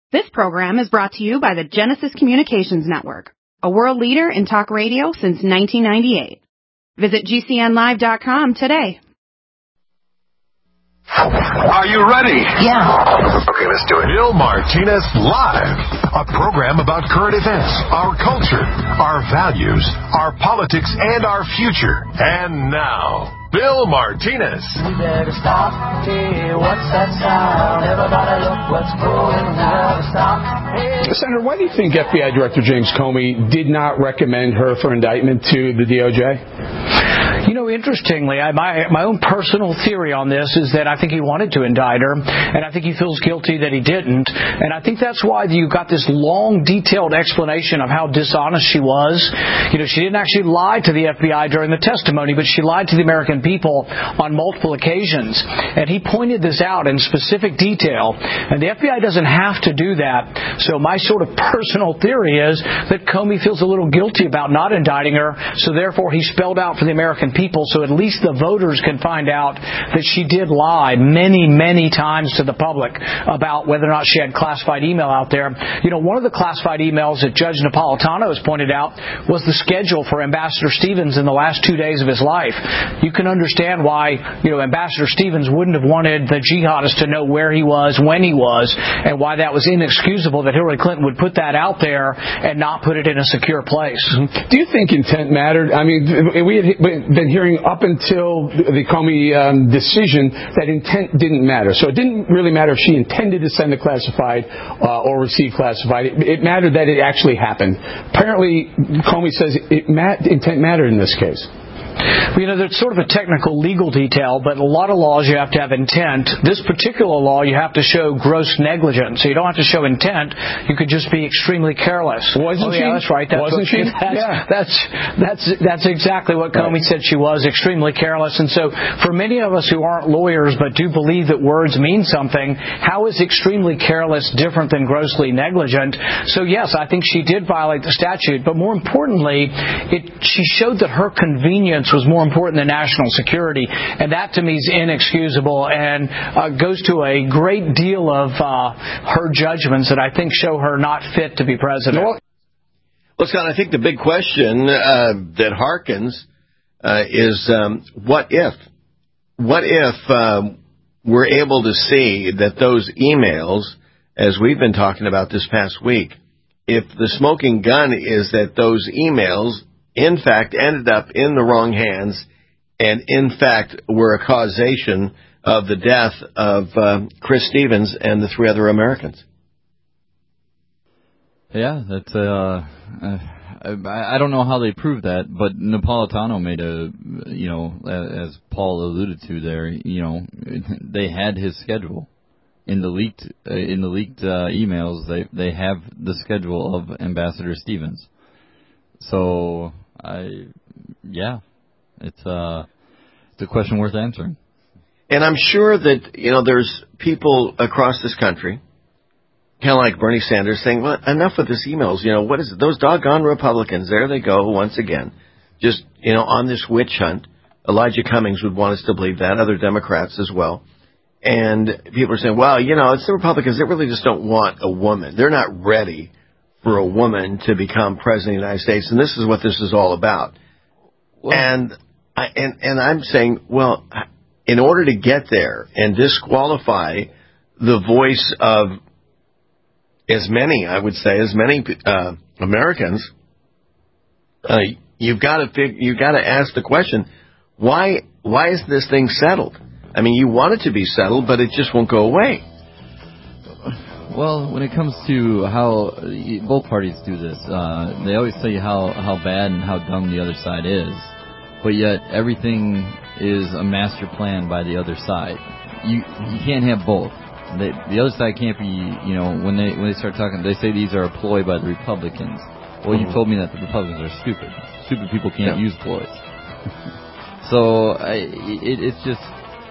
This program is brought to you by the Genesis Communications Network, a world leader in talk radio since 1998. Visit GCNlive.com today. Are you ready? Yeah. Okay, let's do it. Bill Martinez Live, a program about current events, our culture, our values, our politics, and our future. And now, Bill Martinez. We better stop. Hey, what's that sound? Everybody look what's going on. Stop. Hey. Senator, why do you think FBI Director James Comey did not recommend her for indictment to the DOJ? You know, interestingly, my own personal theory on this is that I think he wanted to indict her, and I think he feels guilty that he didn't. And I think that's why you got this long, detailed explanation of how dishonest she was. You know, she didn't actually lie to the FBI during the testimony, but she lied to the American people on multiple occasions. And he pointed this out in specific detail. And the FBI doesn't have to do that. So my sort of personal theory is that Comey feels a little guilty about not indicting her, so therefore he spelled out for the American people so at least the voters can find out that she did lie many, many times to the public about whether or not she had classified email out there. You know, one of the classified emails that Judge Napolitano has pointed out was the schedule for Ambassador Stevens in the last 2 days of his life. You can understand why, you know, Ambassador Stevens wouldn't have wanted the jihadist to know where he was, when he was, and why that was inexcusable that Hillary Clinton would put that out there and not put it in a secure place. Do you think intent mattered? I mean, we had been hearing up until the Comey decision that intent didn't matter. So it didn't really matter if she intended to send a classified or receive classified. It mattered that it actually happened. Apparently, Comey says intent mattered in this case. You know, there's sort of a technical legal detail, but a lot of laws you have to have intent. This particular law, you have to show gross negligence. So you don't have to show intent. You could just be extremely careless. Wasn't she? Yeah, that's right. Wasn't she? That's exactly what Comey said she was, extremely careless. And so for many of us who aren't lawyers but do believe that words mean something, how is extremely careless different than grossly negligent? So yes, I think she did violate the statute, but more importantly, she showed that her convenience was more important than national security, and that to me is inexcusable and goes to a great deal of her judgments that I think show her not fit to be president. Well, Scott, I think the big question that harkens is what if? What if we're able to see that those emails, as we've been talking about this past week, if the smoking gun is that those emails in fact ended up in the wrong hands and in fact were a causation of the death of Chris Stevens and the 3 other Americans. Yeah, that's I don't know how they proved that, but Napolitano made as Paul alluded to there, they had his schedule in the leaked emails. They have the schedule of Ambassador Stevens. So it's a question worth answering. And I'm sure that, there's people across this country, kind of like Bernie Sanders, saying, well, enough with this emails. What is it? Those doggone Republicans, there they go once again, just, on this witch hunt. Elijah Cummings would want us to believe that, other Democrats as well. And people are saying, well, it's the Republicans. They really just don't want a woman. They're not ready for a woman to become president of the United States, and this is what this is all about. Well, and I'm saying, well, in order to get there and disqualify the voice of as many Americans, you've got to ask the question, why is this thing settled? I mean, you want it to be settled, but it just won't go away. Well, when it comes to how both parties do this, they always tell you how bad and how dumb the other side is, but yet everything is a master plan by the other side. You can't have both. The other side can't be, when they start talking, they say these are a ploy by the Republicans. Well, you told me that the Republicans are stupid. Stupid people can't use ploys. So it's just...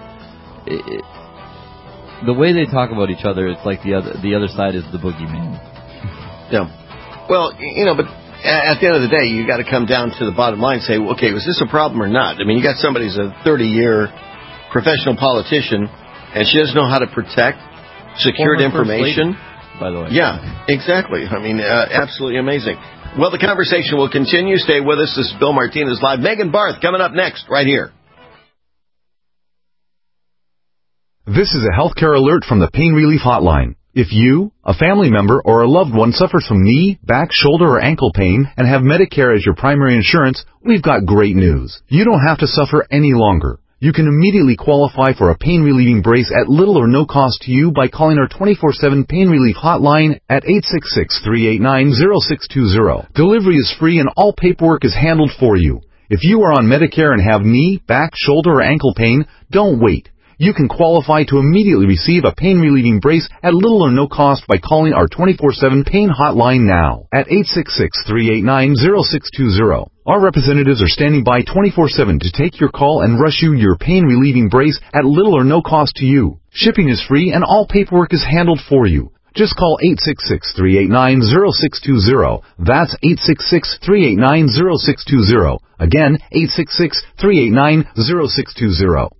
the way they talk about each other, it's like the other side is the boogeyman. Yeah. Well, but at the end of the day, you got to come down to the bottom line and say, okay, was this a problem or not? I mean, you got somebody who's a 30-year professional politician, and she doesn't know how to protect secured information. by the way. Yeah, exactly. I mean, absolutely amazing. Well, the conversation will continue. Stay with us. This is Bill Martinez Live. Megan Barth coming up next, right here. This is a healthcare alert from the Pain Relief Hotline. If you, a family member, or a loved one suffers from knee, back, shoulder, or ankle pain and have Medicare as your primary insurance, we've got great news. You don't have to suffer any longer. You can immediately qualify for a pain-relieving brace at little or no cost to you by calling our 24/7 Pain Relief Hotline at 866-389-0620. Delivery is free and all paperwork is handled for you. If you are on Medicare and have knee, back, shoulder, or ankle pain, don't wait. You can qualify to immediately receive a pain-relieving brace at little or no cost by calling our 24/7 Pain Hotline now at 866-389-0620. Our representatives are standing by 24/7 to take your call and rush you your pain-relieving brace at little or no cost to you. Shipping is free and all paperwork is handled for you. Just call 866-389-0620. That's 866-389-0620. Again, 866-389-0620.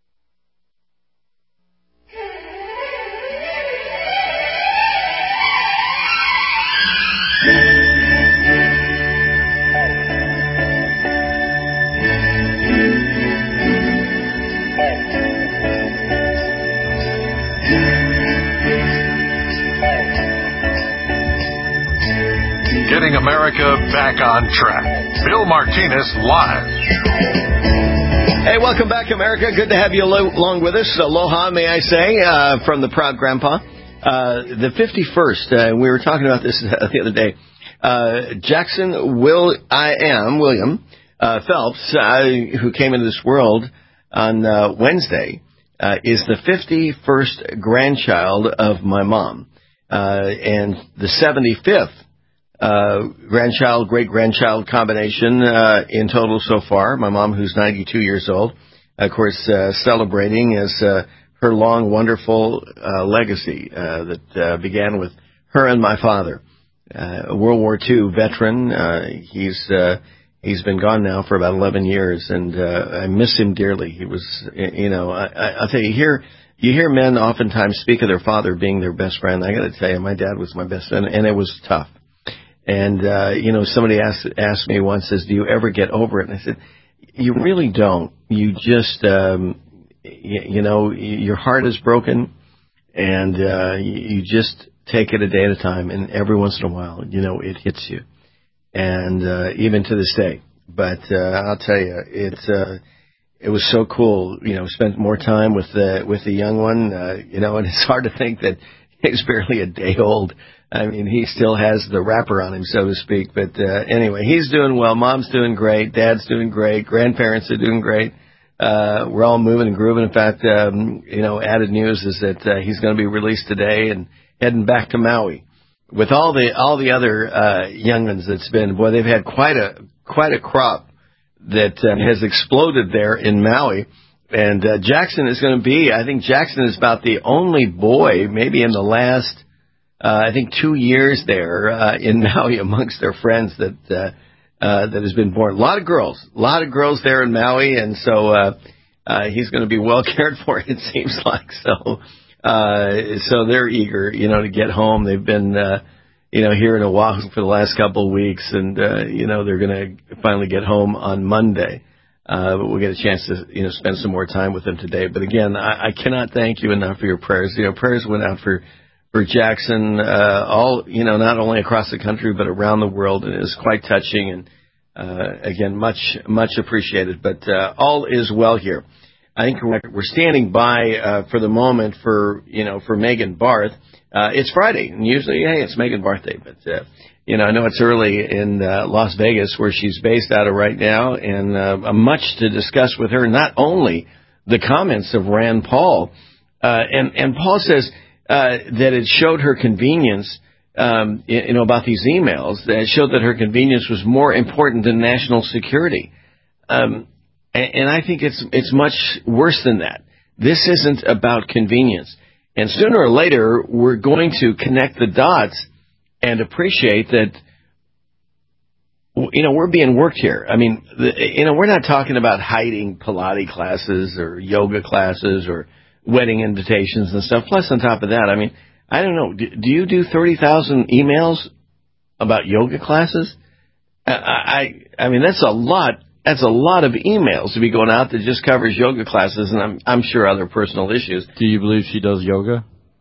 Getting America back on track. Bill Martinez Live. Hey, welcome back, America. Good to have you along with us. Aloha, may I say, from the Proud Grandpa. The 51st, we were talking about this the other day. Jackson William Phelps, who came into this world on Wednesday, is the 51st grandchild of my mom, and the 75th great-grandchild combination in total so far. My mom, who's 92 years old, of course, celebrating as her long, wonderful legacy that began with her and my father, a World War II veteran. He's been gone now for about 11 years, and I miss him dearly. He was, I'll tell you, you hear men oftentimes speak of their father being their best friend. I got to tell you, my dad was my best friend, and it was tough. And, somebody asked me once, says, do you ever get over it? And I said, you really don't. You just, your heart is broken, and you just take it a day at a time, and every once in a while, it hits you. And even to this day. But I'll tell you, it was so cool, spent more time with the young one, and it's hard to think that he's barely a day old. I mean, he still has the wrapper on him, so to speak. But anyway, he's doing well. Mom's doing great. Dad's doing great. Grandparents are doing great. We're all moving and grooving. In fact, added news is that he's going to be released today and heading back to Maui. With all the other young'uns that's been, boy, they've had quite a crop that has exploded there in Maui. And Jackson is going to be, I think Jackson is about the only boy, maybe in the last, 2 years there in Maui amongst their friends that has been born. A lot of girls there in Maui, and so he's going to be well cared for, it seems like. So they're eager, to get home. They've been, here in Oahu for the last couple of weeks, and they're going to finally get home on Monday. But we'll get a chance to, spend some more time with them today. But again, I cannot thank you enough for your prayers. Prayers went out for Jackson, not only across the country, but around the world. And it was quite touching and, again, much, much appreciated. But, all is well here. I think we're standing by, for the moment for Megan Barth. It's Friday, and usually, hey, it's Megan Barth Day, but, I know it's early in Las Vegas, where she's based out of right now, and much to discuss with her. Not only the comments of Rand Paul, and Paul says that it showed her convenience, about these emails. That it showed that her convenience was more important than national security, and I think it's much worse than that. This isn't about convenience, and sooner or later we're going to connect the dots and appreciate that, we're being worked here. I mean, we're not talking about hiding Pilates classes or yoga classes or wedding invitations and stuff. Plus, on top of that, I mean, I don't know. Do you do 30,000 emails about yoga classes? I mean, that's a lot. That's a lot of emails to be going out that just covers yoga classes, and I'm sure other personal issues. Do you believe she does yoga?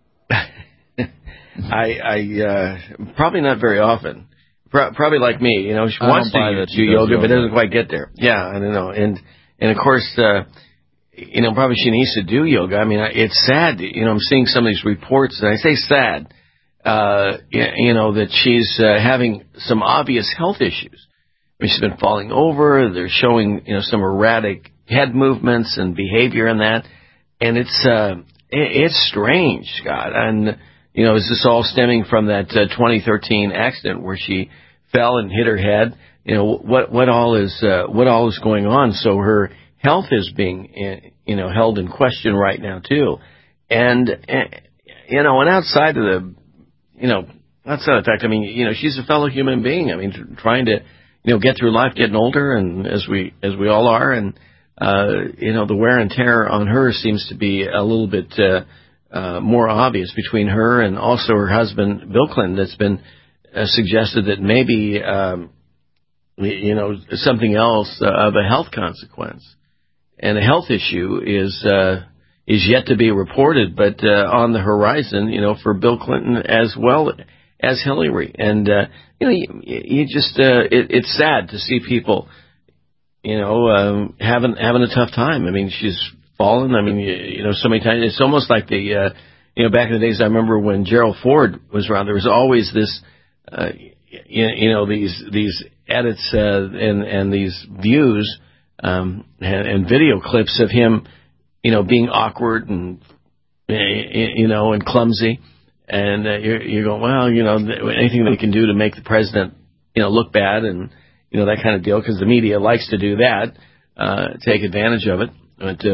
I probably not very often. Probably like me, you know, she wants to do yoga, but doesn't quite get there. Yeah, I don't know. And of course, you know, probably she needs to do yoga. I mean, it's sad. You know, I'm seeing some of these reports, and I say sad, you know, that she's having some obvious health issues. I mean, she's been falling over. They're showing, you know, some erratic head movements and behavior in that. And it's strange, Scott. And, you know, is this all stemming from that 2013 accident where she fell and hit her head? You know, what all is going on? So her health is being, you know, held in question right now too. And you know, and outside of the, you know, outside of the fact, I mean, you know, she's a fellow human being. I mean, trying to, you know, get through life, getting older, and as we all are, and you know, the wear and tear on her seems to be a little bit more obvious between her and also her husband, Bill Clinton. That's been suggested that maybe you know, something else of a health consequence and a health issue is yet to be reported, but on the horizon, you know, for Bill Clinton as well as Hillary. And you know, you just it's sad to see people, you know, having a tough time. I mean, she's fallen. I mean, you know, so many times. It's almost like the you know, back in the days, I remember when Gerald Ford was around, there was always this you know, these edits and these views and video clips of him, you know, being awkward and you know, and clumsy. And you're going, well, you know, anything they can do to make the president, you know, look bad and, you know, that kind of deal, because the media likes to do that, take advantage of it. But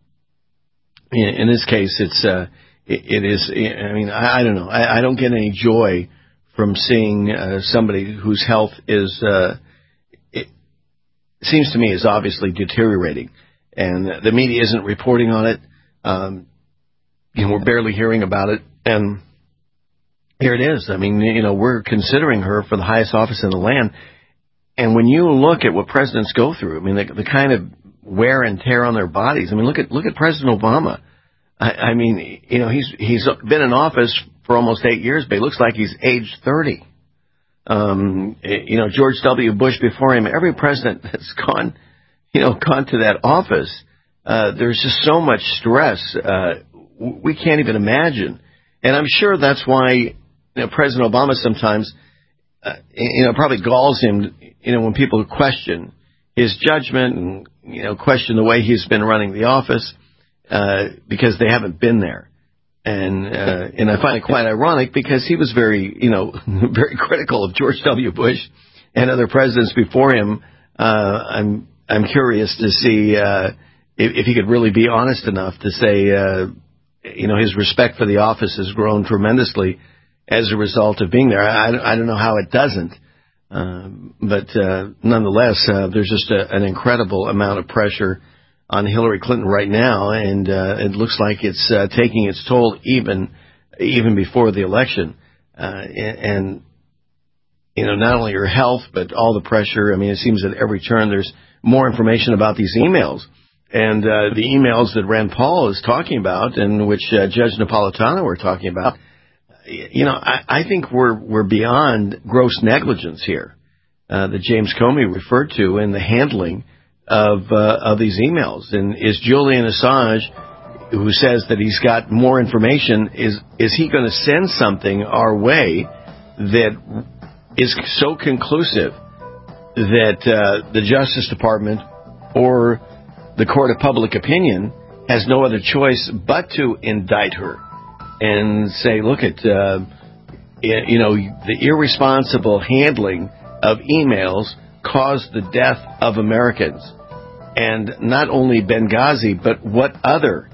in this case, it is. I mean, I don't know. I don't get any joy from seeing somebody whose health is, it seems to me, is obviously deteriorating, and the media isn't reporting on it. You know, we're barely hearing about it, and here it is. I mean, you know, we're considering her for the highest office in the land. And when you look at what presidents go through, I mean, the kind of wear and tear on their bodies. I mean, look at President Obama. I mean, you know, he's been in office for almost 8 years, but he looks like he's aged 30. You know, George W. Bush before him, every president that's gone to that office, there's just so much stress. We can't even imagine. And I'm sure that's why, you know, President Obama sometimes, you know, probably galls him, you know, when people question his judgment and, you know, question the way he's been running the office, because they haven't been there. And I find it quite ironic, because he was very, you know, very critical of George W. Bush and other presidents before him. I'm curious to see if he could really be honest enough to say, you know, his respect for the office has grown tremendously as a result of being there. I don't know how it doesn't, but nonetheless, there's just an incredible amount of pressure on Hillary Clinton right now, and it looks like it's taking its toll even before the election. And you know, not only her health, but all the pressure. I mean, it seems at every turn there's more information about these emails. And the emails that Rand Paul is talking about, and which Judge Napolitano were talking about, you know, I think we're beyond gross negligence here that James Comey referred to in the handling of these emails. And is Julian Assange, who says that he's got more information, is he going to send something our way that is so conclusive that the Justice Department or the court of public opinion has no other choice but to indict her and say, look at, you know, the irresponsible handling of emails caused the death of Americans. And not only Benghazi, but what other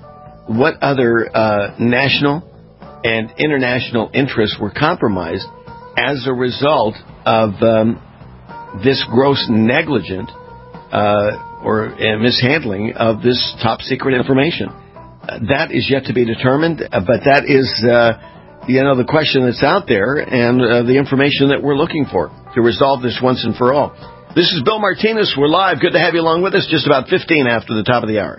national and international interests were compromised as a result of this gross negligent or mishandling of this top secret information. That is yet to be determined, but that is the question that's out there and the information that we're looking for to resolve this once and for all. This is Bill Martinez. We're live. Good to have you along with us. Just about 15 after the top of the hour.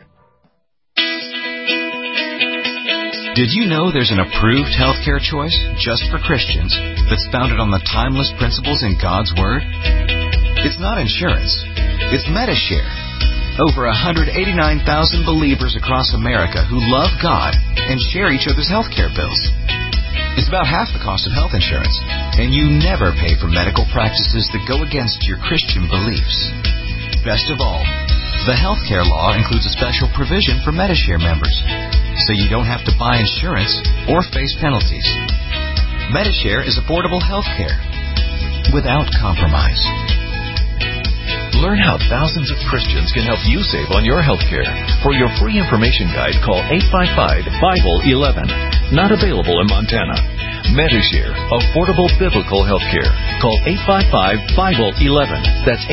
Did you know there's an approved healthcare choice just for Christians that's founded on the timeless principles in God's Word? It's not insurance. It's Medi-Share. Over 189,000 believers across America who love God and share each other's healthcare bills. It's about half the cost of health insurance, and you never pay for medical practices that go against your Christian beliefs. Best of all, the healthcare law includes a special provision for Medi-Share members, so you don't have to buy insurance or face penalties. Medi-Share is affordable healthcare without compromise. Learn how thousands of Christians can help you save on your health care. For your free information guide, call 855-BIBLE-11. Not available in Montana. Medi-Share, affordable biblical health care. Call 855-BIBLE-11. That's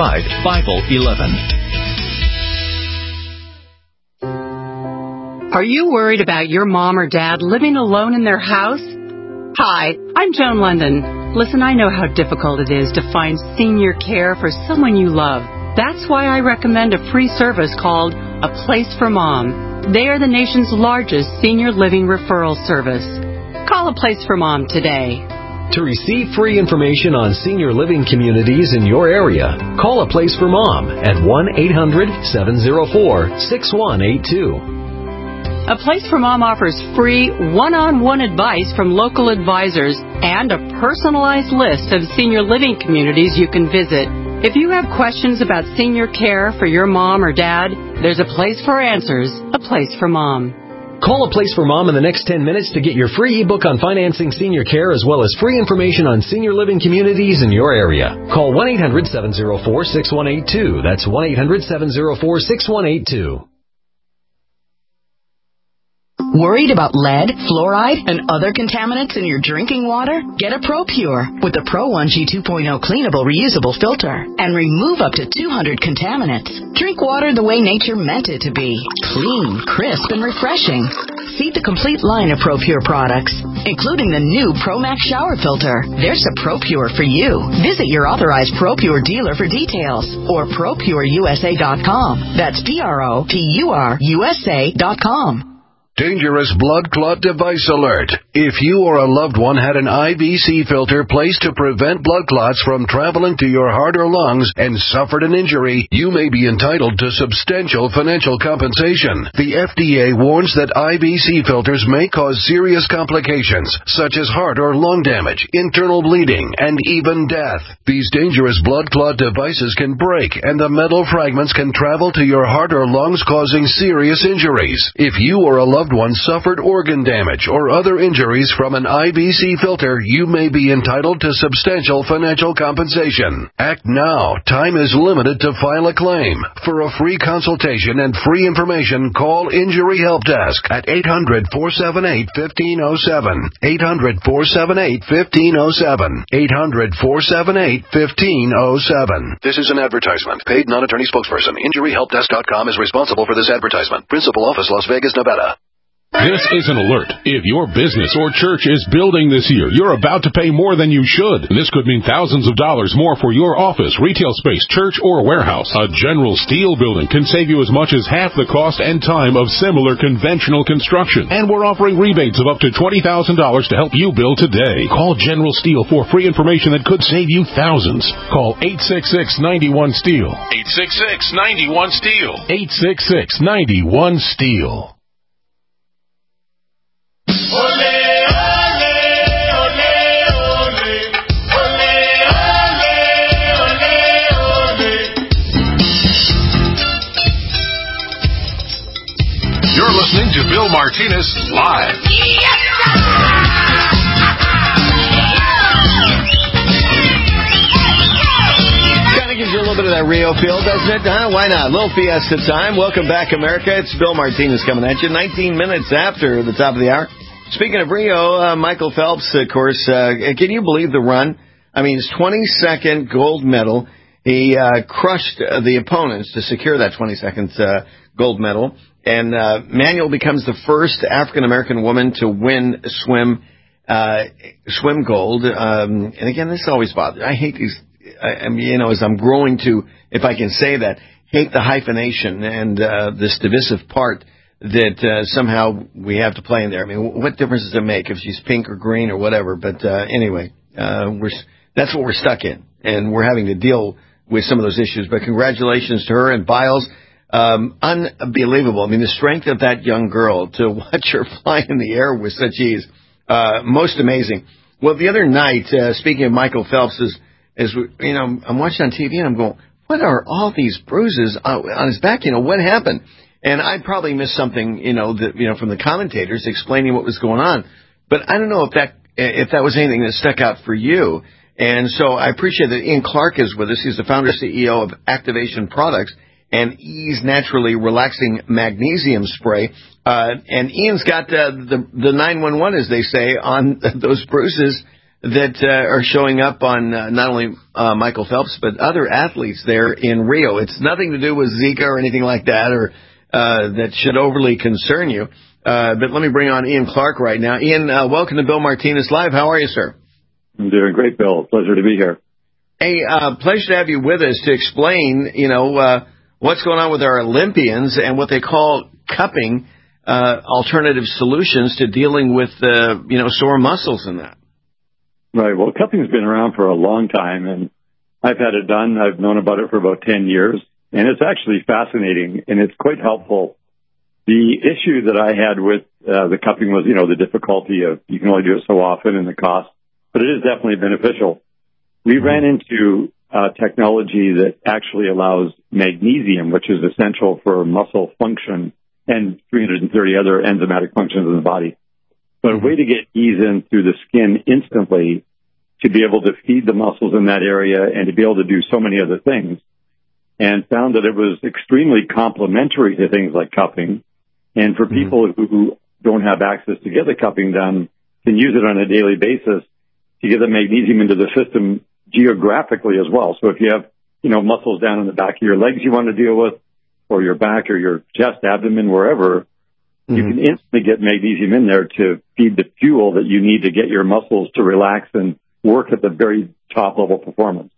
855-BIBLE-11. Are you worried about your mom or dad living alone in their house? Hi, I'm Joan London. Listen, I know how difficult it is to find senior care for someone you love. That's why I recommend a free service called A Place for Mom. They are the nation's largest senior living referral service. Call A Place for Mom today. To receive free information on senior living communities in your area, call A Place for Mom at 1-800-704-6182. A Place for Mom offers free one-on-one advice from local advisors and a personalized list of senior living communities you can visit. If you have questions about senior care for your mom or dad, there's a place for answers, A Place for Mom. Call A Place for Mom in the next 10 minutes to get your free ebook on financing senior care as well as free information on senior living communities in your area. Call 1-800-704-6182. That's 1-800-704-6182. Worried about lead, fluoride, and other contaminants in your drinking water? Get a ProPure with the Pro 1G 2.0 cleanable reusable filter and remove up to 200 contaminants. Drink water the way nature meant it to be. Clean, crisp, and refreshing. See the complete line of ProPure products, including the new ProMax shower filter. There's a ProPure for you. Visit your authorized ProPure dealer for details or ProPureUSA.com. That's ProPureUSA.com. Dangerous blood clot device alert. If you or a loved one had an IVC filter placed to prevent blood clots from traveling to your heart or lungs and suffered an injury, you may be entitled to substantial financial compensation. The FDA warns that IVC filters may cause serious complications, such as heart or lung damage, internal bleeding, and even death. These dangerous blood clot devices can break, and the metal fragments can travel to your heart or lungs, causing serious injuries. If you or a loved one suffered organ damage or other injuries from an IVC filter, you may be entitled to substantial financial compensation. Act now. Time is limited to file a claim. For a free consultation and free information, call Injury Help Desk at 800-478-1507. 800-478-1507. 800-478-1507. This is an advertisement. Paid non-attorney spokesperson. InjuryHelpDesk.com is responsible for this advertisement. Principal office, Las Vegas, Nevada. This is an alert. If your business or church is building this year, you're about to pay more than you should. This could mean thousands of dollars more for your office, retail space, church, or warehouse. A General Steel building can save you as much as half the cost and time of similar conventional construction. And we're offering rebates of up to $20,000 to help you build today. Call General Steel for free information that could save you thousands. Call 866-91-STEEL. 866-91-STEEL. 866-91-STEEL. You're listening to Bill Martinez Live. Kind of gives you a little bit of that Rio feel, doesn't it? Why not? A little fiesta time. Welcome back, America. It's Bill Martinez coming at you 19 minutes after the top of the hour. Speaking of Rio, Michael Phelps, of course, can you believe the run? I mean, his 22nd gold medal. He crushed the opponents to secure that 22nd gold medal. And Manuel becomes the first African-American woman to win swim Swim Gold. And again, this always bothers. I hate these. I mean, as I'm growing to, if I can say that, hate the hyphenation and this divisive part that somehow we have to play in there. I mean, what difference does it make if she's pink or green or whatever? But anyway, that's what we're stuck in, and we're having to deal with some of those issues. But congratulations to her and Biles. Unbelievable. I mean, the strength of that young girl to watch her fly in the air with such ease. Most amazing. Well, the other night, speaking of Michael Phelps, I'm watching on TV and I'm going, what are all these bruises on his back? What happened? And I probably missed something, from the commentators explaining what was going on. But I don't know if that was anything that stuck out for you. And so I appreciate that Ian Clark is with us. He's the founder and CEO of Activation Products and Ease Naturally Relaxing Magnesium Spray. And Ian's got the 911, as they say, on those bruises that are showing up on not only Michael Phelps, but other athletes there in Rio. It's nothing to do with Zika or anything like that, or that should overly concern you. But let me bring on Ian Clark right now. Ian, welcome to Bill Martinez Live. How are you, sir? I'm doing great, Bill. Pleasure to be here. Hey, pleasure to have you with us to explain, what's going on with our Olympians and what they call cupping, alternative solutions to dealing with, sore muscles and that. Right. Well, cupping's been around for a long time, and I've had it done. I've known about it for about 10 years, and it's actually fascinating, and it's quite helpful. The issue that I had with the cupping was, the difficulty of you can only do it so often and the cost, but it is definitely beneficial. We ran into technology that actually allows magnesium, which is essential for muscle function and 330 other enzymatic functions in the body. But a way to get ease in through the skin instantly to be able to feed the muscles in that area and to be able to do so many other things, and found that it was extremely complementary to things like cupping. And for people who don't have access to get the cupping done, can use it on a daily basis to get the magnesium into the system geographically as well. So if you have, muscles down in the back of your legs you want to deal with, or your back or your chest, abdomen, wherever, you can instantly get magnesium in there to feed the fuel that you need to get your muscles to relax and work at the very top level performance.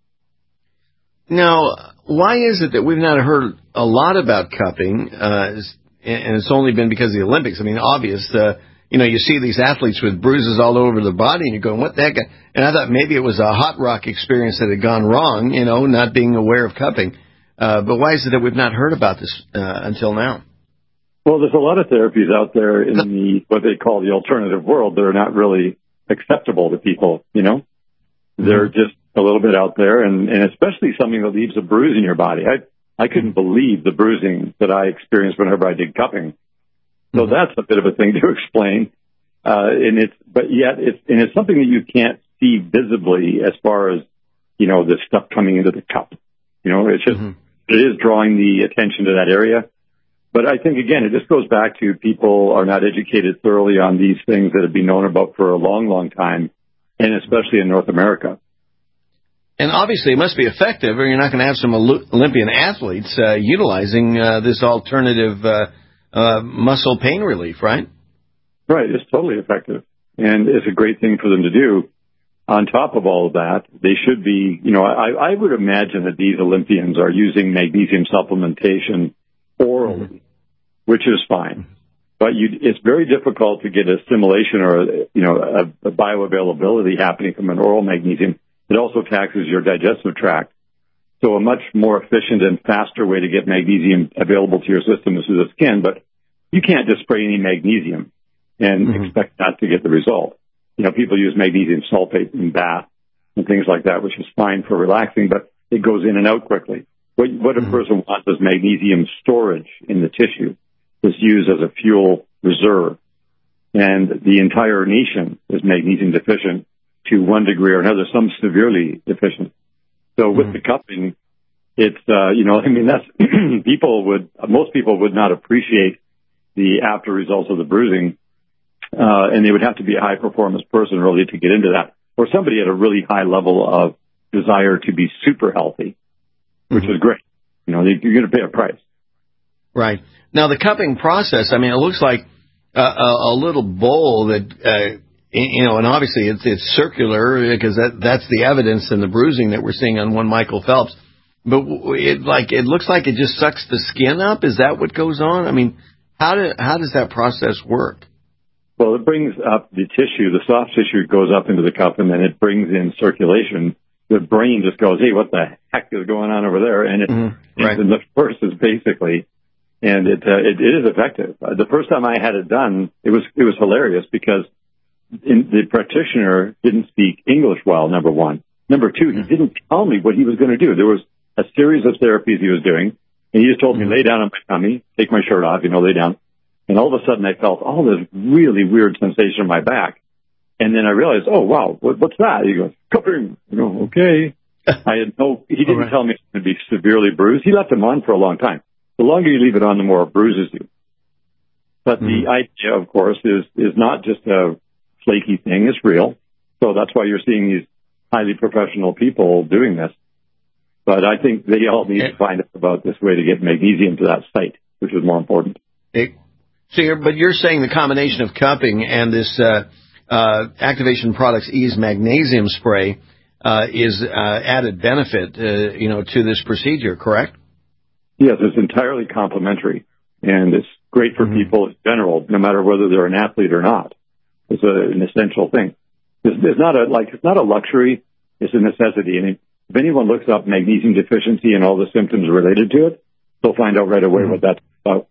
Now, why is it that we've not heard a lot about cupping, and it's only been because of the Olympics? I mean, obvious, you see these athletes with bruises all over their body, and you're going, what the heck? And I thought maybe it was a hot rock experience that had gone wrong, not being aware of cupping. But why is it that we've not heard about this until now? Well, there's a lot of therapies out there in what they call the alternative world that are not really acceptable to people, They're just a little bit out there, and especially something that leaves a bruise in your body. I couldn't believe the bruising that I experienced whenever I did cupping. So that's a bit of a thing to explain. It's something that you can't see visibly as far as, the stuff coming into the cup. It's just, it is drawing the attention to that area. But I think, again, it just goes back to people are not educated thoroughly on these things that have been known about for a long, long time, and especially in North America. And obviously it must be effective, or you're not going to have some Olympian athletes utilizing this alternative muscle pain relief, right? Right. It's totally effective. And it's a great thing for them to do. On top of all of that, they should be, I would imagine that these Olympians are using magnesium supplementation orally, which is fine. But it's very difficult to get assimilation or, a bioavailability happening from an oral magnesium. It also taxes your digestive tract. So a much more efficient and faster way to get magnesium available to your system is through the skin. But you can't just spray any magnesium and expect not to get the result. People use magnesium sulfate in bath and things like that, which is fine for relaxing, but it goes in and out quickly. What a person wants is magnesium storage in the tissue. It's used as a fuel reserve. And the entire nation is magnesium deficient to one degree or another, some severely deficient. So with the cupping, it's, that's, most people would not appreciate the after results of the bruising. And they would have to be a high performance person really to get into that, or somebody at a really high level of desire to be super healthy, which is great. You're going to pay a price. Right. Now the cupping process, it looks like a little bowl that, and obviously it's circular because that's the evidence in the bruising that we're seeing on one Michael Phelps. But it looks like it just sucks the skin up. Is that what goes on? I mean, how does that process work? Well, it brings up the tissue. The soft tissue goes up into the cup, and then it brings in circulation. The brain just goes, hey, what the heck is going on over there? And it's in the forces, basically. And it is effective. The first time I had it done, it was hilarious because the practitioner didn't speak English well, number one. Number two, he didn't tell me what he was going to do. There was a series of therapies he was doing, and he just told me, lay down on my tummy, take my shirt off, lay down. And all of a sudden I felt all this really weird sensation in my back. And then I realized, oh, wow, what's that? He goes, cupping. Okay. He didn't tell me it would be severely bruised. He left them on for a long time. The longer you leave it on, the more it bruises you. But the idea, of course, is not just a flaky thing. It's real. So that's why you're seeing these highly professional people doing this. But I think they all need to find out about this way to get magnesium to that site, which is more important. But you're saying the combination of cupping and this Activation Products Ease magnesium spray is added benefit, to this procedure, correct? Yes, it's entirely complementary, and it's great for people in general, no matter whether they're an athlete or not. It's an essential thing. It's not a luxury. It's a necessity. And if anyone looks up magnesium deficiency and all the symptoms related to it, they'll find out right away what that's about.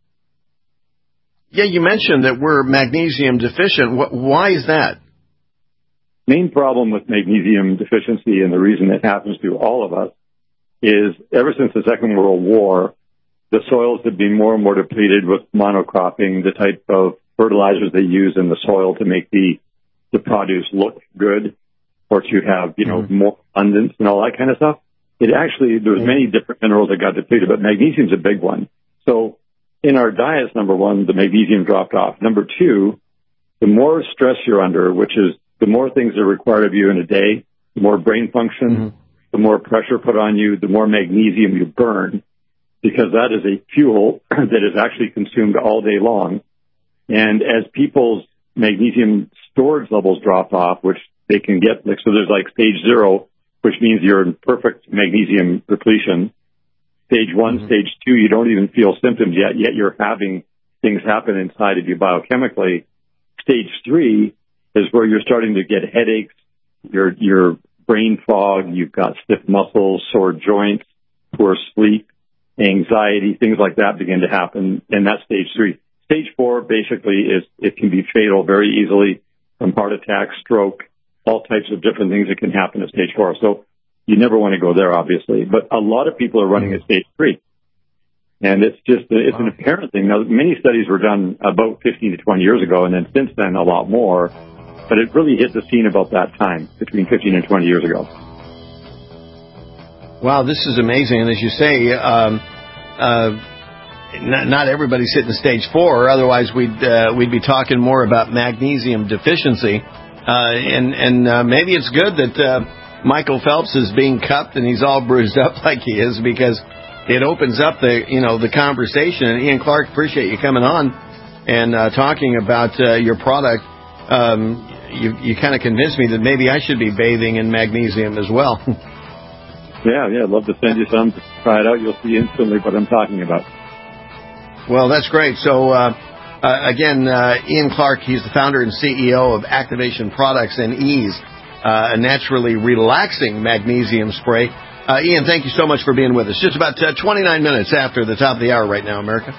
Yeah, you mentioned that we're magnesium deficient. Why is that? Main problem with magnesium deficiency, and the reason it happens to all of us, is ever since the Second World War, the soils have been more and more depleted with monocropping, the type of fertilizers they use in the soil to make the produce look good, or to have, more abundance and all that kind of stuff. There's many different minerals that got depleted, but magnesium's a big one. So in our diets, number one, the magnesium dropped off. Number two, the more stress you're under, which is the more things are required of you in a day, the more brain function, the more pressure put on you, the more magnesium you burn, because that is a fuel that is actually consumed all day long. And as people's magnesium storage levels drop off, which they can get, so there's stage 0, which means you're in perfect magnesium depletion. Stage 1, stage 2, you don't even feel symptoms yet you're having things happen inside of you biochemically. Stage 3 is where you're starting to get headaches, your brain fog, you've got stiff muscles, sore joints, poor sleep, anxiety, things like that begin to happen, and that's stage 3. Stage 4 basically it can be fatal very easily, from heart attack, stroke, all types of different things that can happen at stage 4. So you never want to go there, obviously. But a lot of people are running at stage 3. And it's an apparent thing. Now, many studies were done about 15 to 20 years ago, and then since then a lot more. But it really hit the scene about that time, between 15 and 20 years ago. Wow, this is amazing. And as you say, not everybody's hitting stage 4. Otherwise, we'd be talking more about magnesium deficiency. And maybe it's good that Michael Phelps is being cupped and he's all bruised up like he is, because it opens up the conversation. And Ian Clark, appreciate you coming on and talking about your product. You kind of convinced me that maybe I should be bathing in magnesium as well. Yeah, I'd love to send you some. Just try it out. You'll see instantly what I'm talking about. Well, that's great. So, again, Ian Clark, he's the founder and CEO of Activation Products and Ease, a naturally relaxing magnesium spray. Ian, thank you so much for being with us. Just about 29 minutes after the top of the hour right now, America.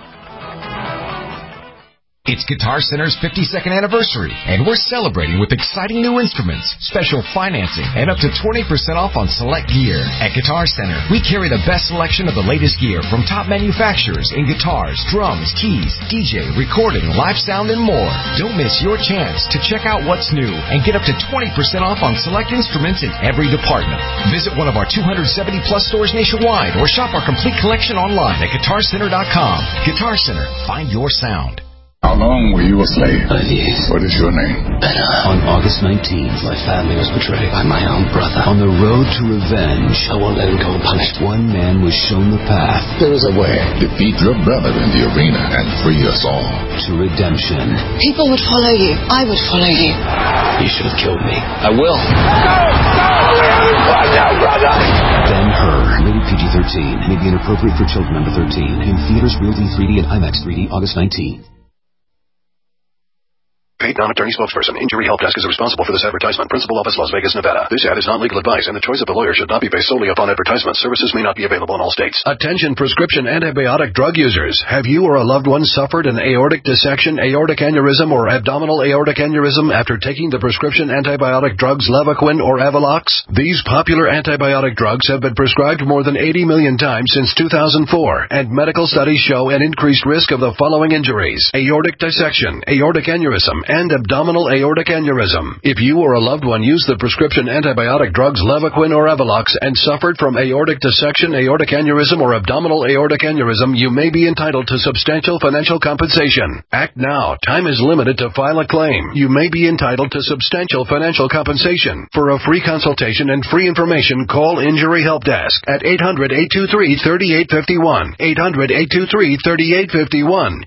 It's Guitar Center's 52nd anniversary, and we're celebrating with exciting new instruments, special financing, and up to 20% off on select gear. At Guitar Center, we carry the best selection of the latest gear from top manufacturers in guitars, drums, keys, DJ, recording, live sound, and more. Don't miss your chance to check out what's new and get up to 20% off on select instruments in every department. Visit one of our 270-plus stores nationwide or shop our complete collection online at GuitarCenter.com. Guitar Center, find your sound. How long were you a slave? 5 years. What is your name? Better. On August 19th, my family was betrayed by my own brother. On the road to revenge, I won't let him go unpunished. One man was shown the path. There is a way. Defeat your brother in the arena and free us all. To redemption. People would follow you. I would follow you. You should have killed me. I will. No! We haven't fought now, brother! Ben-Hur. Rated PG-13. May be inappropriate for children under 13. In theaters, Real D 3D and IMAX 3D, August 19th. Paid non-attorney spokesperson. Injury Help Desk is responsible for this advertisement. Principal office, Las Vegas, Nevada. This ad is not legal advice, and the choice of the lawyer should not be based solely upon advertisement. Services may not be available in all states. Attention prescription antibiotic drug users. Have you or a loved one suffered an aortic dissection, aortic aneurysm, or abdominal aortic aneurysm after taking the prescription antibiotic drugs Levaquin or Avelox? These popular antibiotic drugs have been prescribed more than 80 million times since 2004, and medical studies show an increased risk of the following injuries: aortic dissection, aortic aneurysm, and abdominal aortic aneurysm. If you or a loved one used the prescription antibiotic drugs Levaquin or Avelox and suffered from aortic dissection, aortic aneurysm, or abdominal aortic aneurysm, you may be entitled to substantial financial compensation. Act now. Time is limited to file a claim. You may be entitled to substantial financial compensation. For a free consultation and free information, call Injury Help Desk at 800-823-3851. 800-823-3851.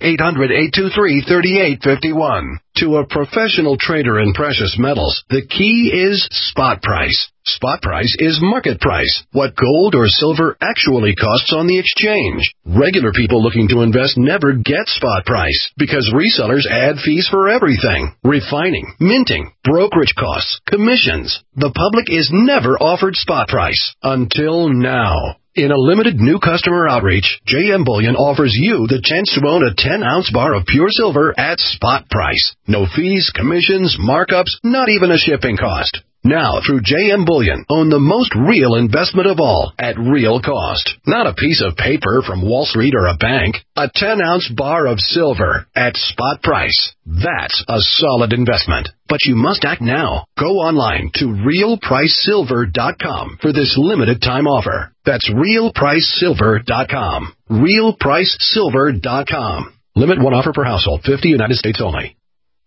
800-823-3851. To a professional trader in precious metals, the key is spot price. Spot price is market price, what gold or silver actually costs on the exchange. Regular people looking to invest never get spot price because resellers add fees for everything: refining, minting, brokerage costs, commissions. The public is never offered spot price until now. In a limited new customer outreach, JM Bullion offers you the chance to own a 10-ounce bar of pure silver at spot price. No fees, commissions, markups, not even a shipping cost. Now, through JM Bullion, own the most real investment of all at real cost. Not a piece of paper from Wall Street or a bank. A 10-ounce bar of silver at spot price. That's a solid investment. But you must act now. Go online to realpricesilver.com for this limited time offer. That's realpricesilver.com. realpricesilver.com. Limit one offer per household. 50 United States only.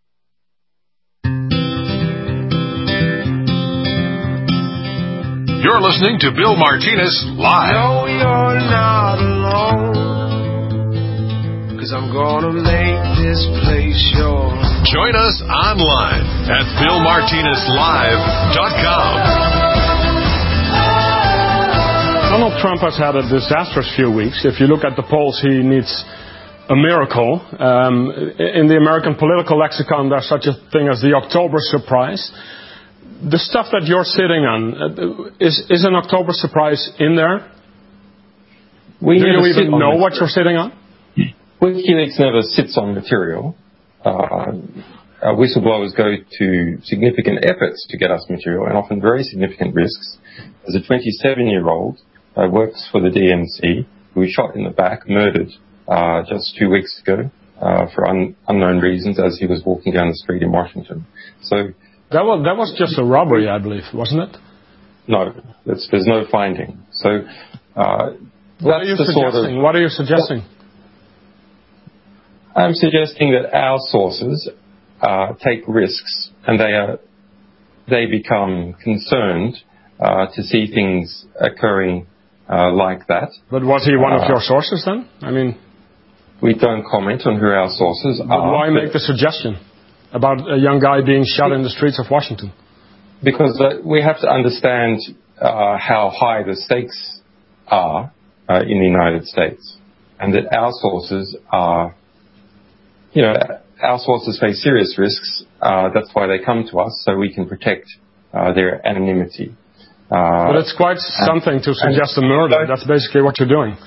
You're listening to Bill Martinez Live. No, you're not alone, 'cause I'm gonna make this place yours. Join us online at BillMartinezLive.com. Donald Trump has had a disastrous few weeks. If you look at the polls, he needs a miracle. In the American political lexicon, there's such a thing as the October surprise. The stuff that you're sitting on, is an October surprise in there? Do you even know what you're sitting on? WikiLeaks never sits on material. Whistleblowers go to significant efforts to get us material, and often very significant risks. As a 27-year-old works for the DNC, who was shot in the back, murdered just 2 weeks ago for unknown reasons as he was walking down the street in Washington. So That was just a robbery, I believe, wasn't it? No, there's no finding. So What are you suggesting? I'm suggesting that our sources take risks, and they become concerned to see things occurring like that. But was he one of your sources then? I mean, we don't comment on who our sources are. Why make the suggestion about a young guy being shot in the streets of Washington? Because we have to understand how high the stakes are in the United States, and that our sources are, our sources face serious risks. That's why they come to us, so we can protect their anonymity. But it's quite something to suggest a murder. That's basically what you're doing.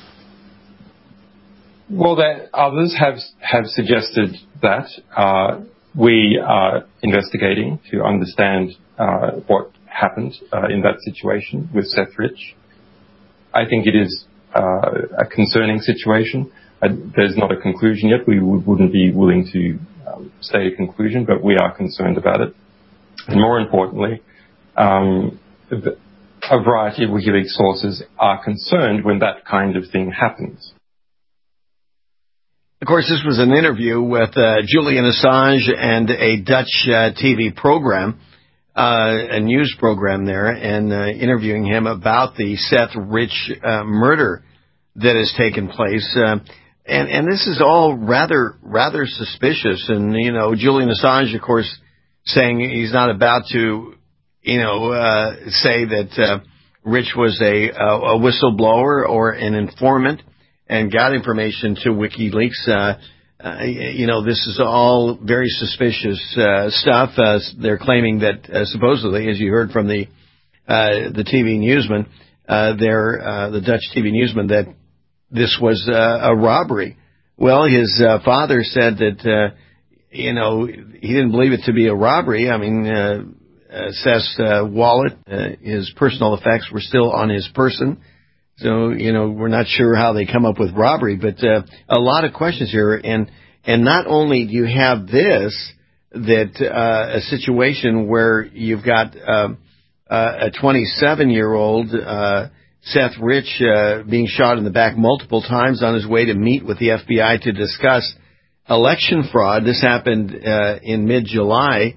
Well, others have suggested that. We are investigating to understand what happened in that situation with Seth Rich. I think it is a concerning situation. There's not a conclusion yet. We wouldn't be willing to state a conclusion, but we are concerned about it. And more importantly, a variety of WikiLeaks sources are concerned when that kind of thing happens. Of course, this was an interview with Julian Assange and a Dutch TV program, a news program there, and interviewing him about the Seth Rich murder that has taken place. And this is all rather suspicious. And, Julian Assange, of course, saying he's not about to, say that Rich was a whistleblower or an informant and got information to WikiLeaks. This is all very suspicious stuff. They're claiming that supposedly, as you heard from the TV newsman, the Dutch TV newsman, that this was a robbery. Well, his father said that he didn't believe it to be a robbery. I mean, Seth's wallet, his personal effects were still on his person. So, we're not sure how they come up with robbery, but a lot of questions here. And not only do you have this, that a situation where you've got a 27-year-old Seth Rich being shot in the back multiple times on his way to meet with the FBI to discuss election fraud. This happened in mid-July.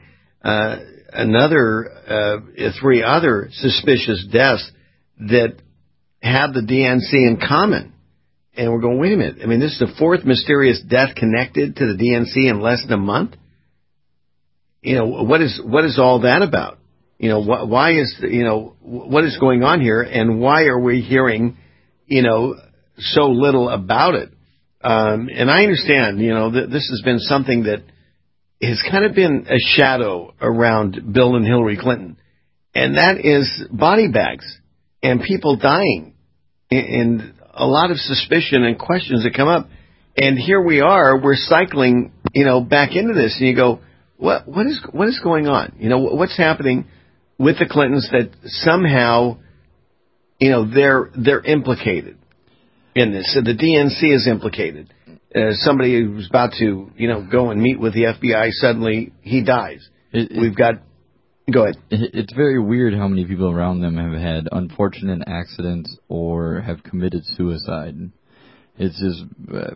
Three other suspicious deaths that have the DNC in common. And we're going, wait a minute. I mean, this is the fourth mysterious death connected to the DNC in less than a month. What is all that about? Why is, what is going on here, and why are we hearing, so little about it? And I understand, that this has been something that has kind of been a shadow around Bill and Hillary Clinton, and that is body bags and people dying, and a lot of suspicion and questions that come up. And here we are, we're cycling, back into this, and you go, what is going on? What's happening with the Clintons that somehow, they're implicated in this. So the DNC is implicated. Somebody who's about to, go and meet with the FBI, suddenly he dies. Go ahead. It's very weird how many people around them have had unfortunate accidents or have committed suicide. It's just,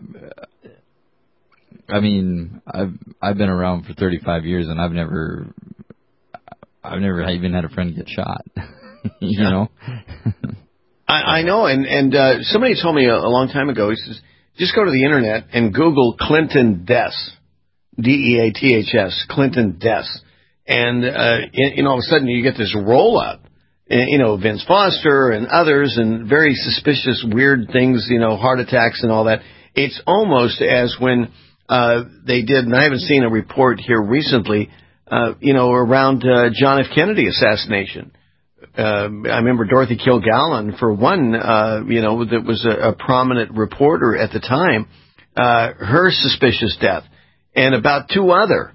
I've been around for 35 years and I've never even had a friend get shot. you know? I know, and somebody told me a long time ago, he says, just go to the internet and Google Clinton deaths, D-E-A-T-H-S, Clinton deaths. And, all of a sudden you get this roll up, Vince Foster and others and very suspicious, weird things, heart attacks and all that. It's almost as when they did, and I haven't seen a report here recently, around John F. Kennedy assassination. I remember Dorothy Kilgallen, for one, that was a prominent reporter at the time, her suspicious death, and about 200,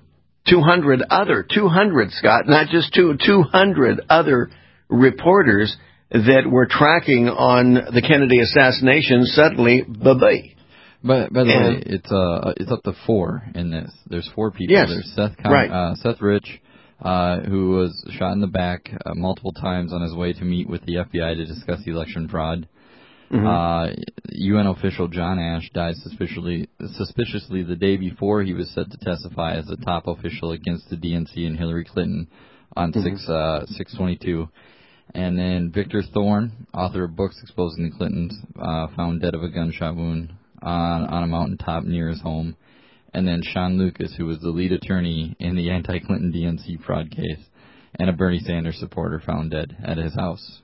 Scott, not just 200 other reporters that were tracking on the Kennedy assassination, suddenly, bye-bye. By the way, it's up to 4 in this. There's 4 people. Yes, there's Seth Rich, who was shot in the back multiple times on his way to meet with the FBI to discuss the election fraud. Mm-hmm. UN official John Ash died suspiciously the day before he was set to testify as a top official against the DNC and Hillary Clinton on 6/22. And then Victor Thorne, author of books exposing the Clintons, found dead of a gunshot wound on a mountaintop near his home. And then Sean Lucas, who was the lead attorney in the anti-Clinton DNC fraud case, and a Bernie Sanders supporter found dead at his house.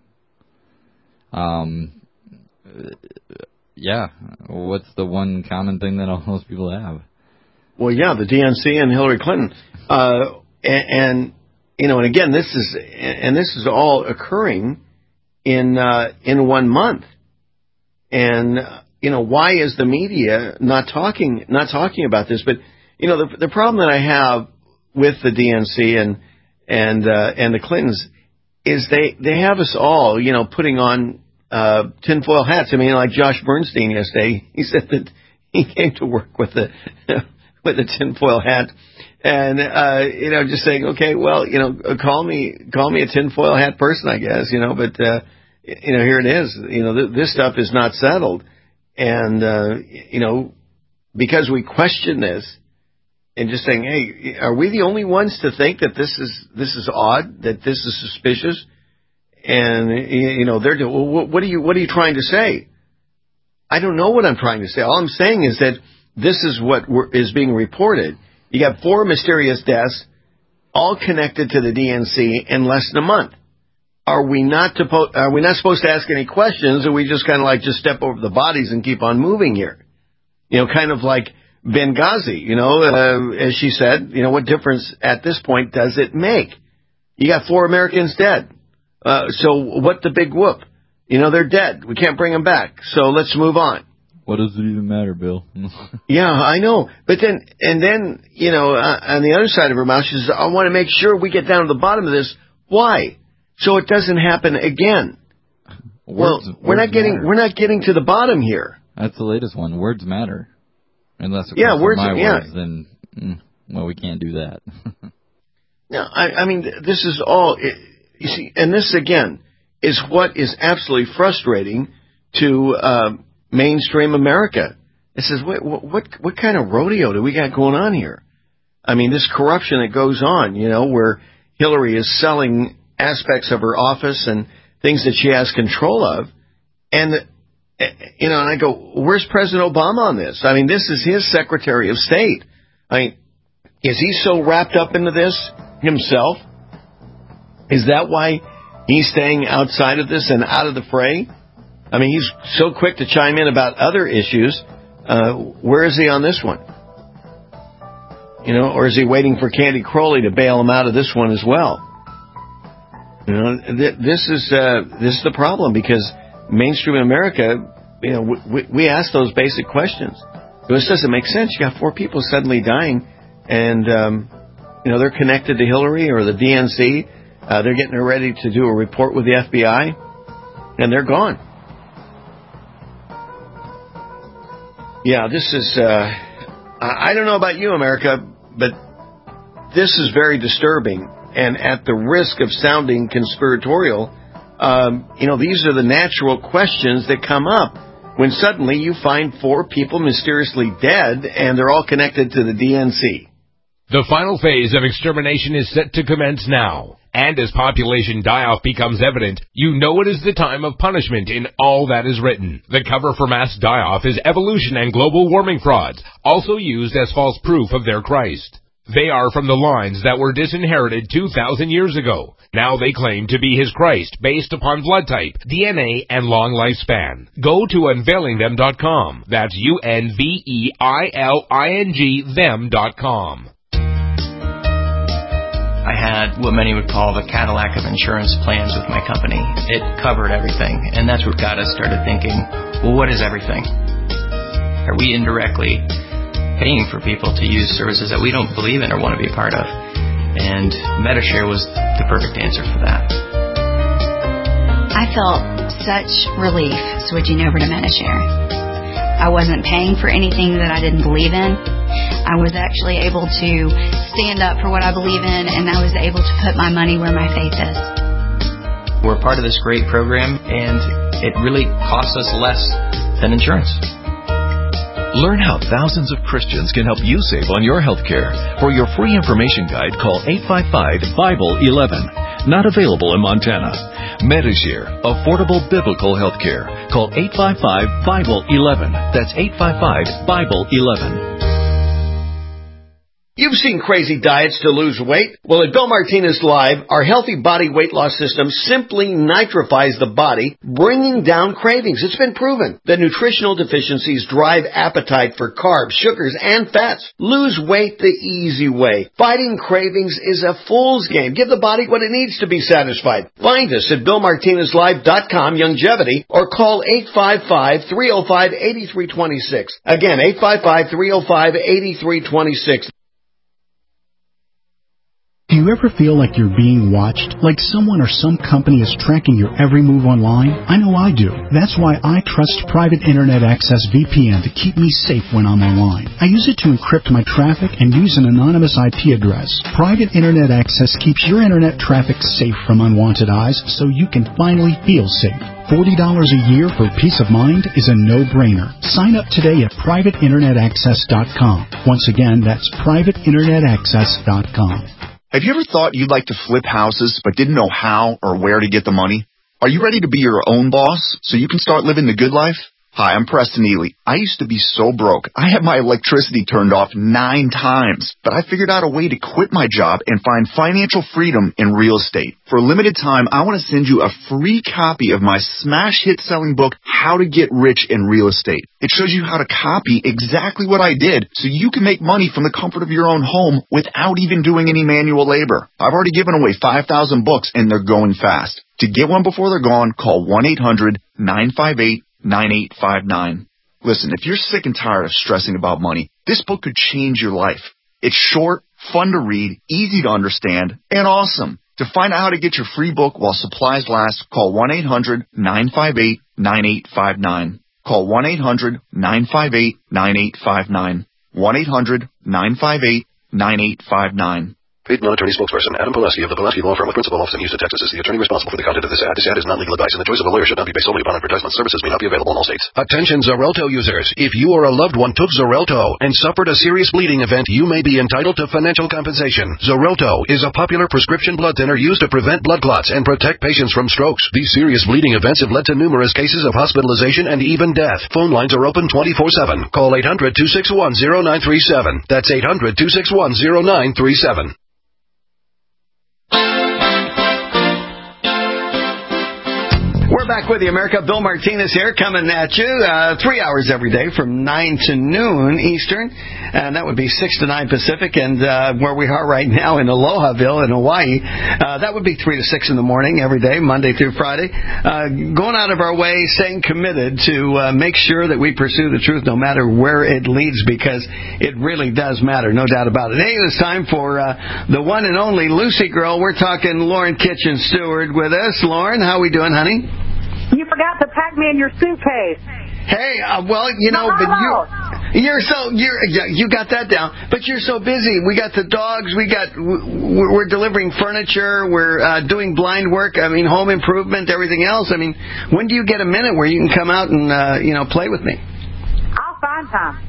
What's the one common thing that all those people have? Well, the DNC and Hillary Clinton. And again, this is all occurring in 1 month. And, why is the media not talking about this? But, the problem that I have with the DNC and the Clintons is they have us all, putting on tinfoil hats. I mean, like Josh Bernstein yesterday, he said that he came to work with a tinfoil hat, and just saying, okay, well, call me a tinfoil hat person, I guess, but here it is. This stuff is not settled, and because we question this and just saying, hey, are we the only ones to think that this is odd, that this is suspicious? And, they're what are you trying to say? I don't know what I'm trying to say. All I'm saying is that this is what is being reported. You got 4 mysterious deaths, all connected to the DNC in less than a month. Are we not supposed to ask any questions, or we just kind of just step over the bodies and keep on moving here? Kind of like Benghazi, as she said, what difference at this point does it make? You got 4 Americans dead. So what the big whoop? They're dead. We can't bring them back. So let's move on. What does it even matter, Bill? Yeah, I know. But then, on the other side of her mouth, she says, I want to make sure we get down to the bottom of this. Why? So it doesn't happen again. We're not getting to the bottom here. That's the latest one. Words matter. Unless, of course, words, then, we can't do that. No, I mean, this is all, you see, and this, again, is what is absolutely frustrating to mainstream America. It says, what kind of rodeo do we got going on here? I mean, this corruption that goes on, where Hillary is selling aspects of her office and things that she has control of. And, and I go, where's President Obama on this? I mean, this is his Secretary of State. I mean, is he so wrapped up into this himself? Is that why he's staying outside of this and out of the fray? I mean, he's so quick to chime in about other issues. Where is he on this one? Or is he waiting for Candy Crowley to bail him out of this one as well? This is the problem, because mainstream America, we ask those basic questions. This doesn't make sense. You got 4 people suddenly dying, and they're connected to Hillary or the DNC. They're getting ready to do a report with the FBI, and they're gone. Yeah, this is, I don't know about you, America, but this is very disturbing. And at the risk of sounding conspiratorial, these are the natural questions that come up when suddenly you find 4 people mysteriously dead and they're all connected to the DNC. The final phase of extermination is set to commence now. And as population die-off becomes evident, you know it is the time of punishment in all that is written. The cover for mass die-off is evolution and global warming frauds, also used as false proof of their Christ. They are from the lines that were disinherited 2,000 years ago. Now they claim to be his Christ based upon blood type, DNA, and long lifespan. Go to unveilingthem.com. That's UNVEILING them.com. I had what many would call the Cadillac of insurance plans with my company. It covered everything, and that's what got us started thinking, well, what is everything? Are we indirectly paying for people to use services that we don't believe in or want to be a part of? And Medi-Share was the perfect answer for that. I felt such relief switching over to Medi-Share. I wasn't paying for anything that I didn't believe in. I was actually able to stand up for what I believe in, and I was able to put my money where my faith is. We're part of this great program, and it really costs us less than insurance. Learn how thousands of Christians can help you save on your health care. For your free information guide, call 855-BIBLE-11. Not available in Montana. Medi-Share, affordable biblical health care. Call 855-BIBLE-11. That's 855-BIBLE-11. You've seen crazy diets to lose weight. Well, at Bill Martinez Live, our healthy body weight loss system simply nitrifies the body, bringing down cravings. It's been proven that nutritional deficiencies drive appetite for carbs, sugars, and fats. Lose weight the easy way. Fighting cravings is a fool's game. Give the body what it needs to be satisfied. Find us at BillMartinezLive.com, Longevity, or call 855-305-8326. Again, 855-305-8326. Do you ever feel like you're being watched? Like someone or some company is tracking your every move online? I know I do. That's why I trust Private Internet Access VPN to keep me safe when I'm online. I use it to encrypt my traffic and use an anonymous IP address. Private Internet Access keeps your internet traffic safe from unwanted eyes so you can finally feel safe. $40 a year for peace of mind is a no-brainer. Sign up today at privateinternetaccess.com. Once again, that's privateinternetaccess.com. Have you ever thought you'd like to flip houses but didn't know how or where to get the money? Are you ready to be your own boss so you can start living the good life? Hi, I'm Preston Ely. I used to be so broke. I had my electricity turned off 9 times, but I figured out a way to quit my job and find financial freedom in real estate. For a limited time, I want to send you a free copy of my smash hit selling book, How to Get Rich in Real Estate. It shows you how to copy exactly what I did so you can make money from the comfort of your own home without even doing any manual labor. I've already given away 5,000 books and they're going fast. To get one before they're gone, call 1-800-958-9859. Listen, if you're sick and tired of stressing about money, this book could change your life. It's short, fun to read, easy to understand, and awesome. To find out how to get your free book while supplies last, call 1-800-958-9859. Call 1-800-958-9859. 1-800-958-9859. Paid non-attorney spokesperson Adam Pileski of the Pileski Law Firm with principal office in Houston, Texas is the attorney responsible for the content of this ad. This ad is not legal advice, and the choice of a lawyer should not be based solely upon advertisement. Services may not be available in all states. Attention Xarelto users. If you or a loved one took Xarelto and suffered a serious bleeding event, you may be entitled to financial compensation. Xarelto is a popular prescription blood thinner used to prevent blood clots and protect patients from strokes. These serious bleeding events have led to numerous cases of hospitalization and even death. Phone lines are open 24/7. Call 800-261-0937. That's 800-261-0937. We're back with you, America. Bill Martinez here, coming at you 3 hours every day from 9 to noon Eastern, and that would be 6 to 9 Pacific, and where we are right now in Alohaville in Hawaii, that would be 3 to 6 in the morning every day, Monday through Friday. Going out of our way, staying committed to make sure that we pursue the truth no matter where it leads, because it really does matter, no doubt about it. Hey, it's time for the one and only Lucy Girl. We're talking Lauren Kitchen Stewart with us. Lauren, how we doing, honey? You forgot to pack me in your suitcase. Hey, well, you know, but you got that down. But you're so busy. We got the dogs. We're delivering furniture. We're doing blind work. I mean, home improvement, everything else. I mean, when do you get a minute where you can come out and play with me? I'll find time.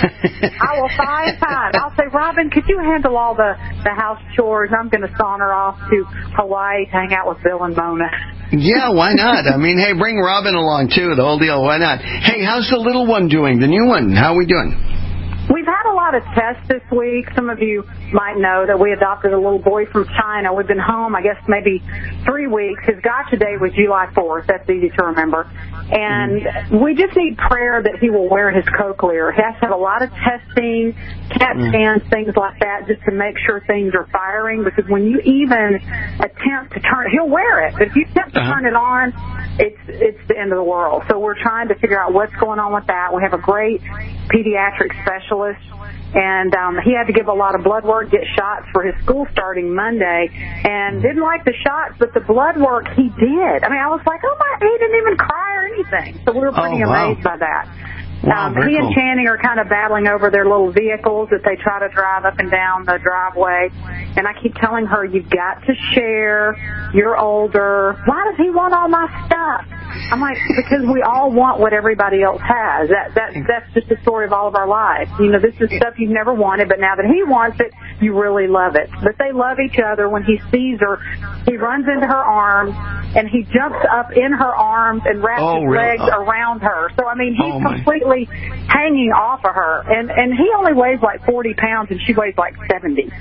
I will find time. I'll say, Robin, could you handle all the house chores? I'm going to saunter off to Hawaii to hang out with Bill and Mona. Yeah, why not? I mean, hey, bring Robin along, too, the whole deal. Why not? Hey, how's the little one doing, the new one? How are we doing? We've had a lot of tests this week. Some of you might know that we adopted a little boy from China. We've been home, I guess, maybe 3 weeks. His gotcha day was July 4th. That's easy to remember. And we just need prayer that he will wear his cochlear. He has to have a lot of testing, CAT scans, things like that, just to make sure things are firing. Because when you even attempt to turn it, he'll wear it. But if you attempt to turn it on, it's the end of the world. So we're trying to figure out what's going on with that. We have a great pediatric specialist, and he had to give a lot of blood work, get shots for his school starting Monday, and didn't like the shots, but the blood work he did. I mean, I was like, oh my, he didn't even cry or anything. So we were pretty amazed by that. Wow, he and Channing are kind of battling over their little vehicles that they try to drive up and down the driveway. And I keep telling her, you've got to share. You're older. Why does he want all my stuff? I'm like, because we all want what everybody else has. That's just the story of all of our lives. You know, this is stuff you've never wanted, but now that he wants it, you really love it. But they love each other. When he sees her, he runs into her arms, and he jumps up in her arms and wraps his legs around her. So, I mean, he's completely hanging off of her. And he only weighs like 40 pounds, and she weighs like 70.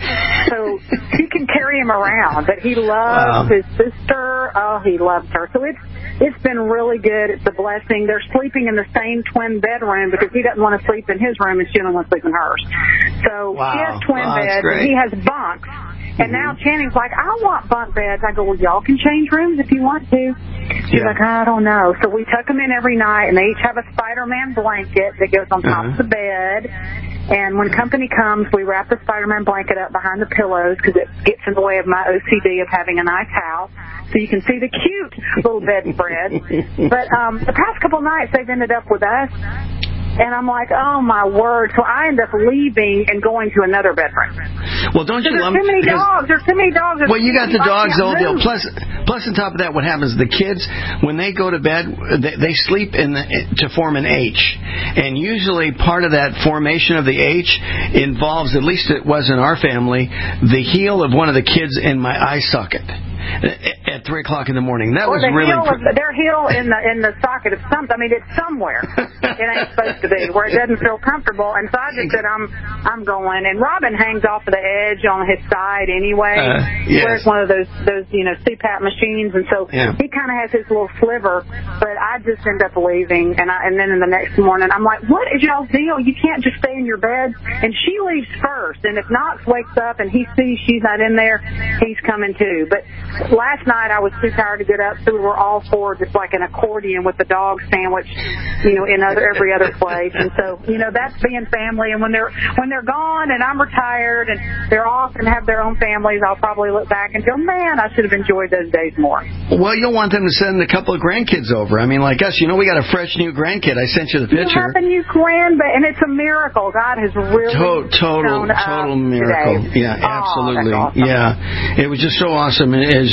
So she can carry him around. But he loves his sister. Oh, he loves her. So it's been really good. It's a blessing. They're sleeping in the same twin bedroom because he doesn't want to sleep in his room and she doesn't want to sleep in hers. So she has twin beds and he has bunks. And now Channing's like, I want bunk beds. I go, well, y'all can change rooms if you want to. She's like, I don't know. So we tuck them in every night, and they each have a Spider-Man blanket that goes on top of the bed. And when company comes, we wrap the Spider-Man blanket up behind the pillows because it gets in the way of my OCD of having a nice house. So you can see the cute little bedspread. But the past couple nights, they've ended up with us. And I'm like, oh my word. So I end up leaving and going to another bedroom. Well, don't you love There's too many dogs. There's too many dogs. Well, you got the dogs, the whole deal. Plus on top of that, what happens? The kids, when they go to bed, they sleep to form an H, and usually part of that formation of the H involves, at least it was in our family, the heel of one of the kids in my eye socket at 3:00 in the morning. That was really their heel in the socket of something. I mean, it's somewhere. It ain't supposed to be where it doesn't feel comfortable. And so I just said, I'm going. And Robin hangs off of the edge on his side anyway. He wears one of those CPAP machines, and so he kind of has his little sliver. But I just end up leaving, and then in the next morning I'm like, what is y'all's deal? You can't just stay in your bed. And she leaves first, and if Knox wakes up and he sees she's not in there, he's coming too. But last night I was too tired to get up, so we were all four just like an accordion with the dog sandwich, in every other place. And so, that's being family. And when they're gone and I'm retired and they're off and have their own families, I'll probably look back and go, man, I should have enjoyed those days more. Well, you'll want them to send a couple of grandkids over. I mean, like us, we got a fresh new grandkid. I sent you the picture. You have a new and it's a miracle. God has really total miracle. Today. Yeah, absolutely. Awesome. Yeah, it was just so awesome.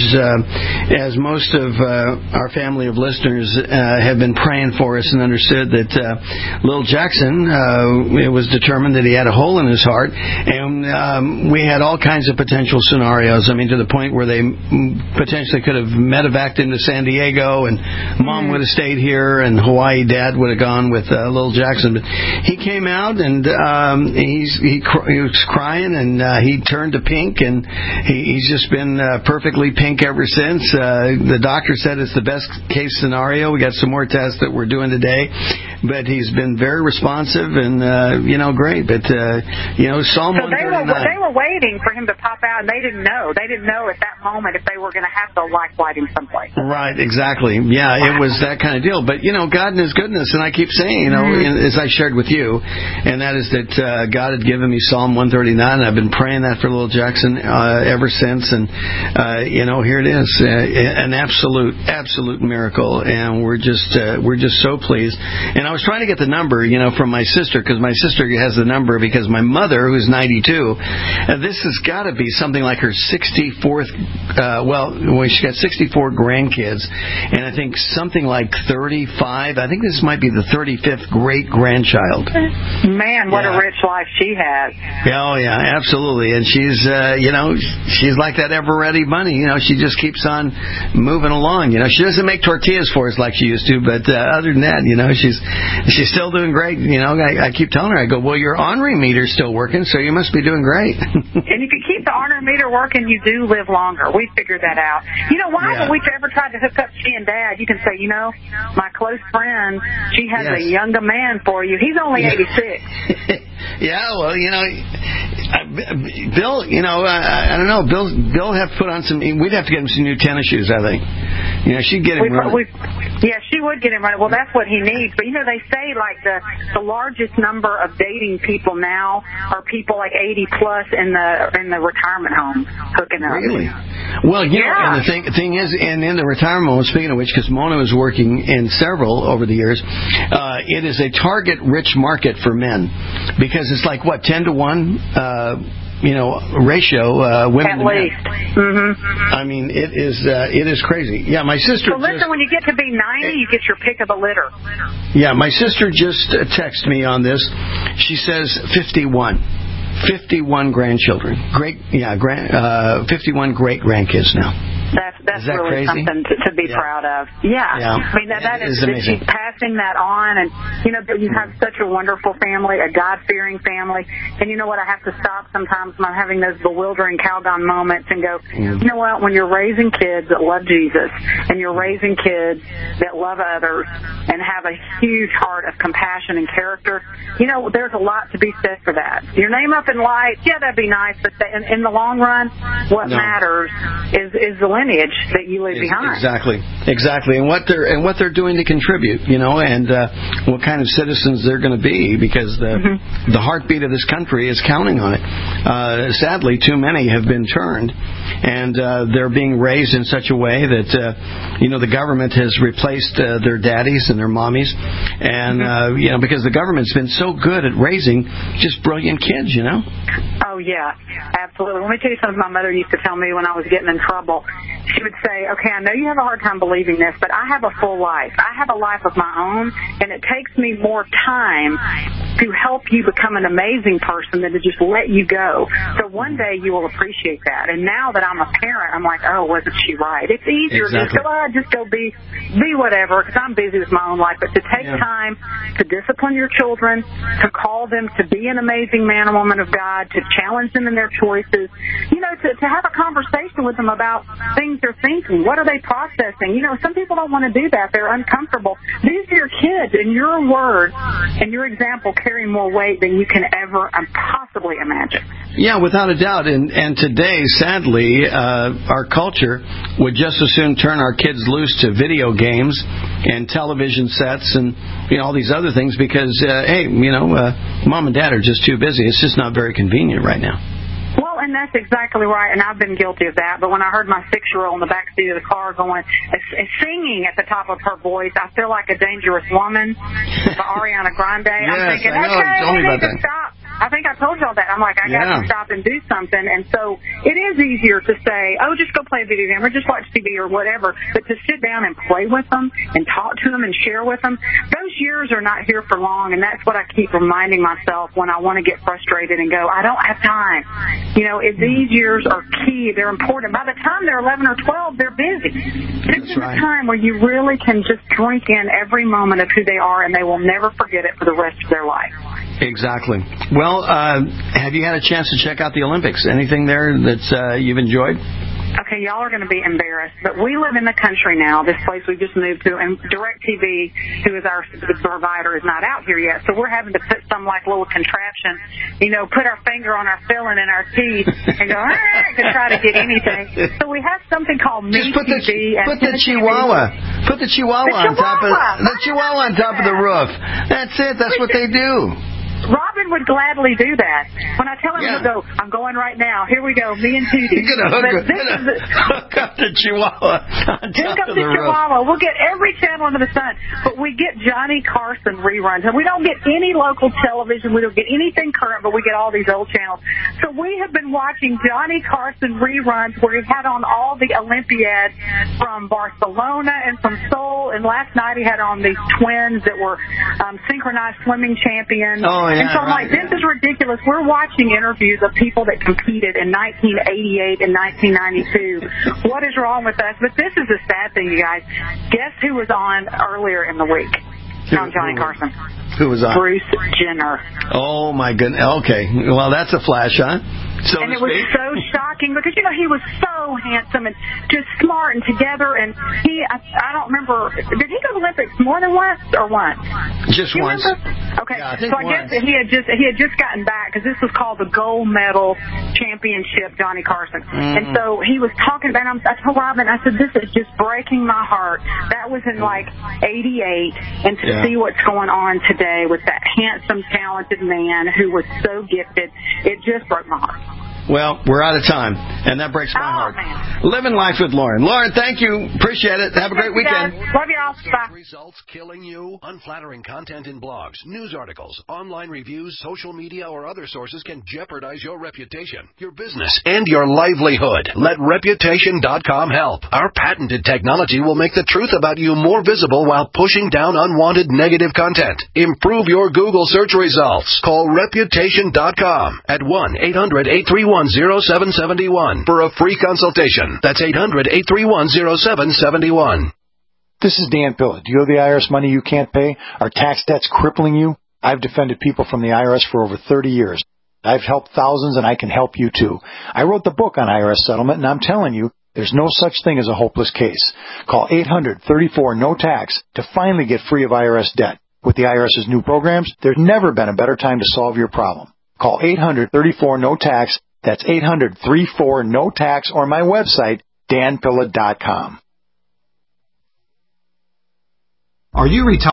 As most of our family of listeners have been praying for us and understood that little Jackson, it was determined that he had a hole in his heart, and we had all kinds of potential scenarios. I mean, to the point where they potentially could have medevaced into San Diego, and Mom would have stayed here, and Hawaii Dad would have gone with little Jackson. But he came out, and he was crying, and he turned to pink, and he's just been perfectly pink ever since. The doctor said it's the best case scenario. We got some more tests that we're doing today, but he's been very responsive and great. But Psalm 139. They were waiting for him to pop out, and they didn't know. They didn't know at that moment if they were going to have to light him someplace. Right, exactly. Yeah, it was that kind of deal. But God in His goodness, and I keep saying, as I shared with you, and that is that God had given me Psalm 139. And I've been praying that for little Jackson ever since, and here it is, an absolute miracle, and we're just so pleased. And I was trying to get the number, from my sister, because my sister has the number, because my mother, who's 92, this has got to be something like her 64th. She got 64 grandkids, and I think something like 35. I think this might be the 35th great grandchild. Man, what a rich life she has. Oh yeah, absolutely. And she's she's like that ever ready bunny. She just keeps on moving along. She doesn't make tortillas for us like she used to, but other than that, she's still doing great. I keep telling her, I go, well, your ornery meter's still working, so you must be doing great. And if you keep the ornery meter working, you do live longer. We figured that out. Why haven't we ever tried to hook up she and Dad? You can say, my close friend, she has a younger man for you. He's only 86. Yeah, well, Bill, I don't know. Bill have to put on some. We'd have to get him some new tennis shoes, I think. She'd get him running. Yeah, she would get him running. Well, that's what he needs. But they say like the largest number of dating people now are people like 80 plus in the retirement homes hooking up. Really? Well, and the thing is, and in the retirement home, speaking of which, because Mona was working in several over the years, it is a target-rich market for men. Because it's like, 10 to 1, ratio, women to men. Mm-hmm. I mean, it is crazy. Yeah, my sister. So listen, when you get to be 90, you get your pick of the litter. Yeah, my sister just texted me on this. She says 51 grandchildren. 51 great grandkids now. That's really crazy? Something to be proud of. Yeah. I mean, that is amazing. She's passing that on, and you have such a wonderful family, a God-fearing family. And you know what? I have to stop sometimes when I'm having those bewildering Calgon moments and go, you know what? When you're raising kids that love Jesus, and you're raising kids that love others and have a huge heart of compassion and character, there's a lot to be said for that. Your name up and lights, yeah, that'd be nice, but in the long run, what matters is the lineage that you leave behind. Exactly, and what they're doing to contribute, and what kind of citizens they're going to be, because the heartbeat of this country is counting on it. Sadly, too many have been turned, and they're being raised in such a way that the government has replaced their daddies and their mommies, and because the government's been so good at raising just brilliant kids, Oh yeah, absolutely. Let me tell you something my mother used to tell me when I was getting in trouble. She would say, "Okay, I know you have a hard time believing this, but I have a full life. I have a life of my own, and it takes me more time to help you become an amazing person than to just let you go. So one day you will appreciate that." And now that I'm a parent, I'm like, "Oh, wasn't she right?" It's easier to just go be whatever, because I'm busy with my own life. But to take time to discipline your children, to call them to be an amazing man or woman of God, to challenge them in their choices, to have a conversation with them about things they're thinking. What are they processing? Some people don't want to do that. They're uncomfortable. These are your kids, and your word and your example carry more weight than you can ever possibly imagine. Yeah, without a doubt. And today, sadly, our culture would just as soon turn our kids loose to video games and television sets and all these other things because, mom and dad are just too busy. It's just not very convenient right now. Well, and that's exactly right, and I've been guilty of that. But when I heard my 6-year-old in the back seat of the car singing at the top of her voice, I feel like a dangerous woman by Ariana Grande. I'm thinking, I need to stop. I think I told y'all that. I'm like, I got to stop and do something. And so it is easier to say, oh, just go play a video game or just watch TV or whatever. But to sit down and play with them and talk to them and share with them, those years are not here for long. And that's what I keep reminding myself when I want to get frustrated and go, I don't have time. These years are key. They're important. By the time they're 11 or 12, they're busy. This is a time where you really can just drink in every moment of who they are, and they will never forget it for the rest of their life. Exactly. Well, have you had a chance to check out the Olympics? Anything there that you've enjoyed? Okay, y'all are going to be embarrassed, but we live in the country now, this place we just moved to, and DirecTV, who is our provider, is not out here yet, so we're having to put some little contraption, put our finger on our filling in our teeth and go, to try to get anything. So we have something called MeTV. Put the Chihuahua. Put the Chihuahua on top of the roof. That's it. That's what they do. Robin would gladly do that. When I tell him to go, I'm going right now. Here we go, me and Tootie. You're going to hook up the Chihuahua on top of the roof. Chihuahua. We'll get every channel under the sun, but we get Johnny Carson reruns. And we don't get any local television. We don't get anything current, but we get all these old channels. So we have been watching Johnny Carson reruns where he had on all the Olympiads from Barcelona and from Seoul. And last night he had on these twins that were synchronized swimming champions. And so I'm like, this is ridiculous. We're watching interviews of people that competed in 1988 and 1992. What is wrong with us? But this is the sad thing, you guys. Guess who was on earlier in the week on Johnny Carson? Who was on? Bruce Jenner. Oh, my goodness. Okay. Well, that's a flash, huh? And it was so shocking because, he was so handsome and just smart and together. And I don't remember, did he go to the Olympics more than once or once? Just once. Okay, yeah, so I guess that he had just gotten back because this was called the Gold Medal Championship, Johnny Carson. And so he was talking about it. I told Robin, I said, this is just breaking my heart. That was in 88, and to see what's going on today with that handsome, talented man who was so gifted, it just broke my heart. Well, we're out of time, and that breaks my heart. Man. Living Life with Lauren. Lauren, thank you. Appreciate it. Have a great weekend. Love y'all. Bye. Results killing you? Unflattering content in blogs, news articles, online reviews, social media, or other sources can jeopardize your reputation, your business, and your livelihood. Let Reputation.com help. Our patented technology will make the truth about you more visible while pushing down unwanted negative content. Improve your Google search results. Call Reputation.com at 1-800-831-0771 for a free consultation. That's 800-831-0771. This is Dan Pilla. Do you owe the IRS money you can't pay? Are tax debts crippling you? I've defended people from the IRS for over 30 years. I've helped thousands, and I can help you too. I wrote the book on IRS settlement, and I'm telling you, there's no such thing as a hopeless case. Call 800-34-NO-TAX to finally get free of IRS debt. With the IRS's new programs, there's never been a better time to solve your problem. Call 800-34-NO-TAX. That's 800-34-NO-TAX, or my website, danpilla.com. Are you retired?